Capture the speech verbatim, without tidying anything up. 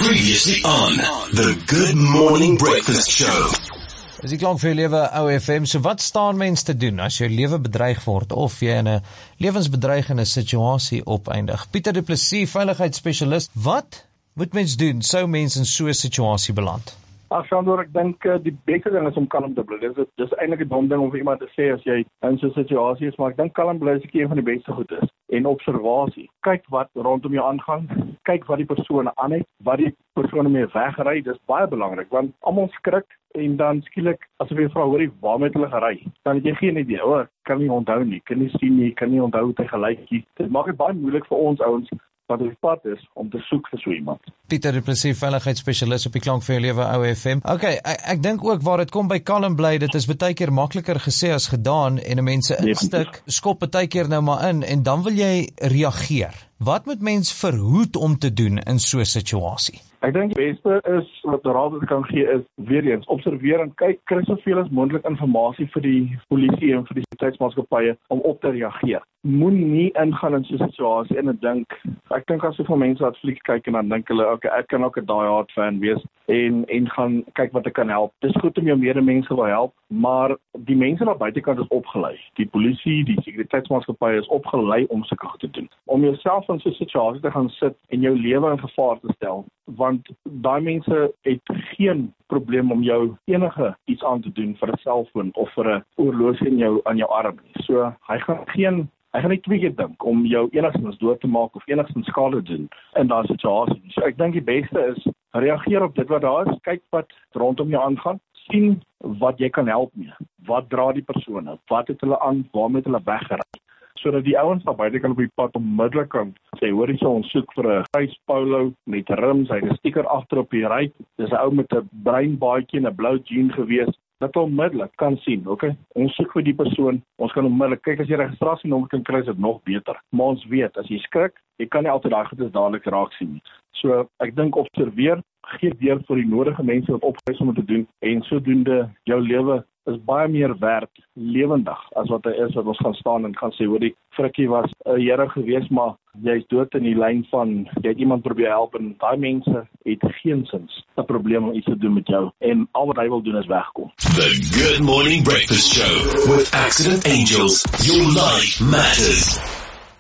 Previously on The Good Morning Breakfast Show. As jy klank vir jou lewe, O F M, so wat staan mens te doen as jou lewe bedreig word of jy in 'n lewensbedreigende situasie opeindig? Pieter Du Plessis, veiligheidsspesialist, wat moet mens doen sou mens in so 'n situasie beland? Ag, Sandor, ek dink uh, die beste ding is om kalm te bly. Dis dis eintlik 'n dom ding om vir iemand te sê as jy in so 'n situasie is, maar ek dink kalm bly is een van die beste goed is. En observasie. Kyk wat rondom jou aangaan. Kyk wat die persoon aan het, wat die persoon mee wegry. Dis baie belangrik want almal skrik en dan skielik as jy vra hoor jy waarmee hulle gery, dan het jy geen idee. O, kan nie onthou nie, kan nie sien nie, kan nie onthou hoe hy gelyk het. Dit maak dit baie moeilik vir ons ouens wat op die pad is om te soek vir so iemand. Pieter Du Plessis, veiligheidsspesialist op die klank vir jou lewe, O F M. Okay, ek, ek dink ook waar dit kom by kalm bly, dit is baie keer makliker gesê as gedaan en 'n mens se instik skop baie keer nou maar in en dan wil jy reageer. Wat moet mens verhoed om te doen in so 'n situasie? Ek dink die beste is wat raad wat ek kan gee is weer eens observeer en kyk, kry soveel as moontlik inligting vir die polisie en vir die sekuriteitsmaatskappye om op te reageer. Moenie ingaan in so 'n situasie en dink, ek dink as soveel mense wat fliek kyk en dan dink hulle, okay, ek kan ook 'n die hard fan wees en en gaan kyk wat ek kan help. Dis goed om jou medemense te help, maar die mense daar buitekant is opgelei. Die polisie, die sekuriteitsmaatskappye is opgelei om sulke goed te doen. Om jouself in so 'n situasie te gaan sit en jou lewe in gevaar te stel, want daai mense het geen probleem om jou enige iets aan te doen vir 'n selfoon of vir 'n oorlosie in jou aan jou arm nie. So hy gaan geen hy gaan nie twee keer dink om jou enigstens dood te maak of enigstens skade te doen in daai situasie. So ek dink die beste is reageer op dit wat daar is, kyk wat rondom jou aangaan, sien wat jy kan help mee. Wat dra die persone? Wat het hulle aan? Waarmee het hulle weggery? Sodat die ouens daar buite kan op die pad onmiddellik kan sê, hoor jy, ons soek vir 'n grys polo met rims, hy het 'n sticker agter op die ry. Dis 'n ou met 'n bruin baadjie en 'n blou jean gewees. Dat onmiddellik kan sien, okay? Ons soek vir die persoon, ons kan onmiddellik kyk as jy registrasienommer kan kry, is dit nog beter. Maar ons weet, as jy skrik, jy kan nie altyd daai goedes dadelik raak sien nie. So ek dink observeer, gee deur vir die nodige mense wat opgehuis om te doen en sodoende jou lewe is baie meer werd, lewendig as wat hy is wat ons gaan staan en gaan sê, hoor die frikkie was 'n Here gewees, maar jy's dood in die lyn van jy het iemand probeer help en daai mense het geensins 'n probleem om iets te doen met jou en al wat hy wil doen is wegkom. The Good Morning Breakfast Show with Accident Angels. Your life matters.